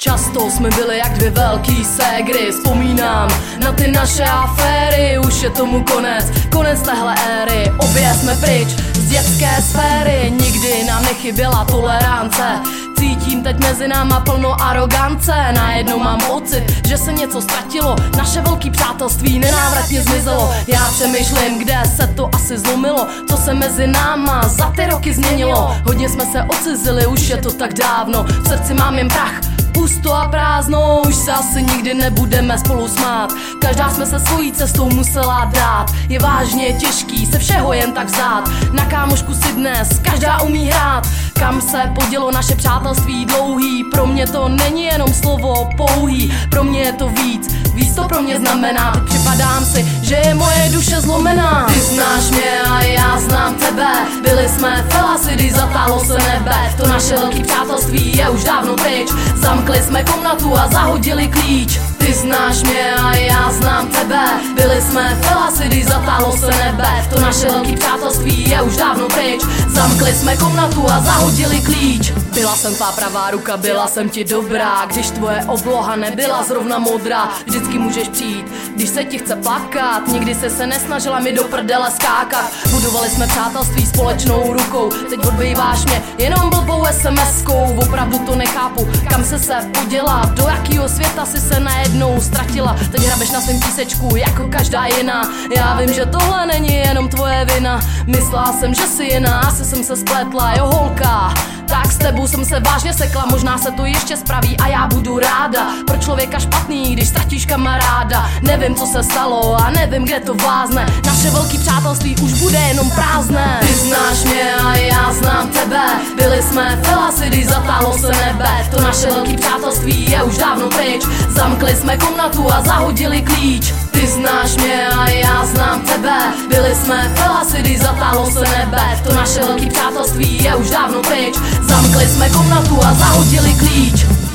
Často jsme byli jak dvě velký ségry. Vzpomínám na ty naše aféry. Už je tomu konec téhle éry. Obě jsme pryč z dětské sféry. Nikdy nám nechyběla tolerance. Cítím teď mezi náma plno arogance. Najednou mám pocit, že se něco ztratilo. Naše velký přátelství nenávratně zmizelo. Já přemýšlím, kde se to asi zlomilo. Co se mezi náma za ty roky změnilo. Hodně jsme se odcizili, už je to tak dávno. V srdci mám jen prach, pusto a prázdno. Už se asi nikdy nebudeme spolu smát. Každá jsme se svojí cestou musela dát. Je vážně těžký se všeho jen tak vzdát. Na kámošku si dnes každá umí hrát. Kam se podělo naše přátelství dlouhý. Pro mě to není jenom slovo pouhý. Pro mě je to víc to pro mě znamená. Teď připadám si, že je moje duše zlomená. Ty znáš mě a já znám tebe. Byli jsme felasi, když zatáhlo se nebe. To naše velký přátelství je už dávno pryč. Zamkli jsme komnatu a zahodili klíč. Ty znáš mě a já znám tebe. Byli jsme felasi, když zatáhlo se nebe. To naše velký přátelství je už dávno pryč. Zamkli jsme komnatu a zahodili klíč. Byla jsem tvá pravá ruka, byla jsem ti dobrá. Když tvoje obloha nebyla zrovna modrá. Vždycky můžeš přijít, když se ti chce plakat. Nikdy se nesnažila mi do prdele skákat. Budovali jsme přátelství společnou rukou. Teď odbýváš mě jenom blbou SMS-kou. Opravdu to nechápu, kam se poděla. Do jakýho světa si se najednou ztratila. Teď hrabeš na svým písečku jako každá jiná. Já vím, že tohle není jenom tvoje vina. Myslela jsem, že jsi jiná, asi jsem se spletla, jo holka. Tak s tebou jsem se vážně sekla, možná se to ještě spraví a já budu ráda. Pro člověka špatný, když ztratíš kamaráda. Nevím, co se stalo a nevím, kde to vázne. Naše velký přátelství už bude jenom prázdné. Ty znáš mě a já znám tebe. Byli jsme felasi, když zatáhlo se nebe. To naše velký přátelství je už dávno pryč. Zamkli jsme komnatu a zahodili klíč. Ty znáš mě a já znám tebe. Byli jsme felasi, když zatáhlo se nebe. To naše velký přátelství je už dávno pryč. Zamkli jsme komnatu a zahodili klíč.